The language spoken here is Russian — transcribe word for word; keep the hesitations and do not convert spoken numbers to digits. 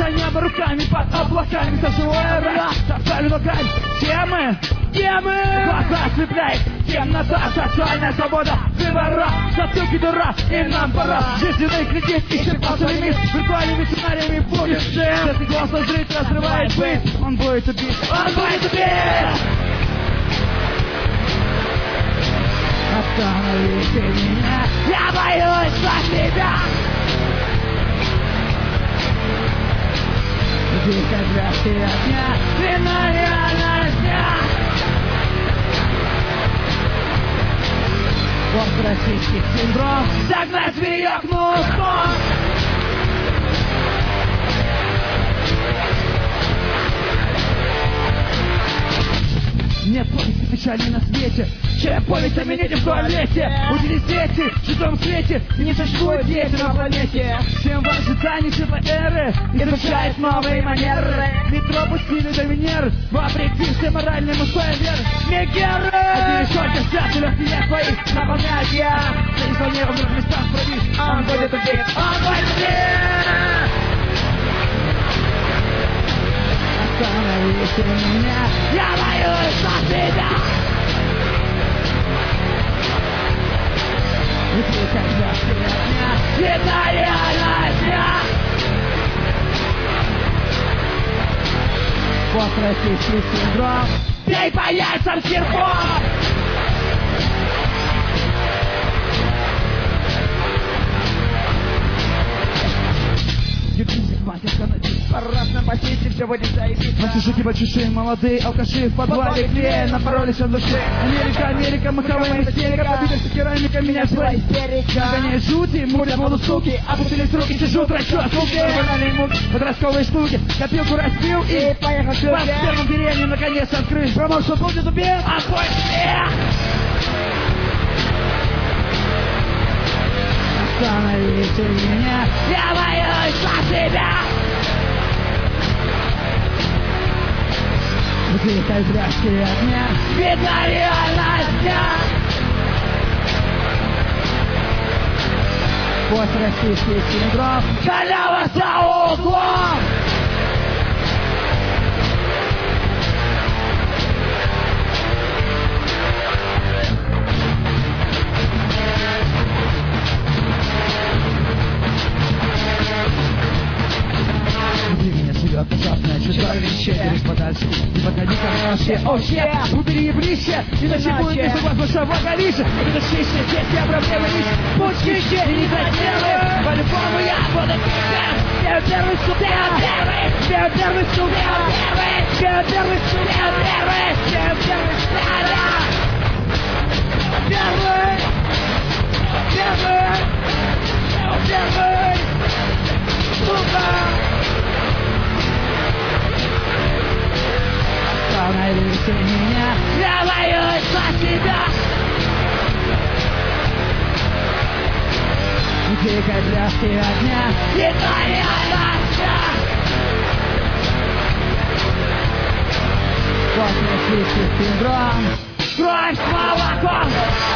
за небо руками под облаками. Заживая рак, оставлю на грань темы. Темы! Глаза ослепляет темнота, социальная свобода, выбора, затылки дура, и нам пора. Жизненный кредит исчерпался лимит, виртуальными сценариями в будущем. Если голос зритель разрывает быт, он будет убит, он будет убит! Остановите меня, я боюсь за тебя. Дико для огня, вина реальность дня. Вот российский синдром, загнать зверьё к носу. Нет повести печали на свете, чем повесть о минете в туалете. Удивись дети, в чужом свете, не существует дети на планете. Всем вам ожидание светлой эры, изучает новые манеры. Метро пустили до Венеры, вопреки всем моральным устоям веры. Мегеры! Один только сердце легкие свои наполняет я. За изолнером в местах пробить, он будет убить, он будет убить! Остановите меня, я боюсь за тебя. И ты когда сегодня, это реальность дня. Вот российский синдром, бей по яйцам серпом. По-разному посетите, все будет заебись. Мальчишки большие, молодые алкаши в подвале, где напоролись от души. Америка, Америка, маховая истерика, побитая керамика, меня шла истерика. Нагоняет жути, мурят воду суки, опустились руки, чешу, трачу осколки. Банальные муки, подростковые штуки, копилку распил и поехал в первом деревне, наконец открыть. Промоушен будет убил, отбой всех! Остановите меня, я боюсь за тебя. В дикой дрожке огня видна реальность дня. Вот российский синдром, халява за углом. Ужасное чудовище, держись подальше, не подходи ко мне вообще, о, щет, убери ближе, иначе будет не согласна влагалище. Это чище, здесь я проблемы лишь, будь чище и не задерживай, по-любому я буду пикать. Я первый суд, я первый, я первый суд, я первый, я первый суд, я первый, я первый суд, первый, первый, первый, сука. Остановите меня, я боюсь за тебя. В дикой пляске огня, это реальность. Вот российский синдром, кровь с молоком.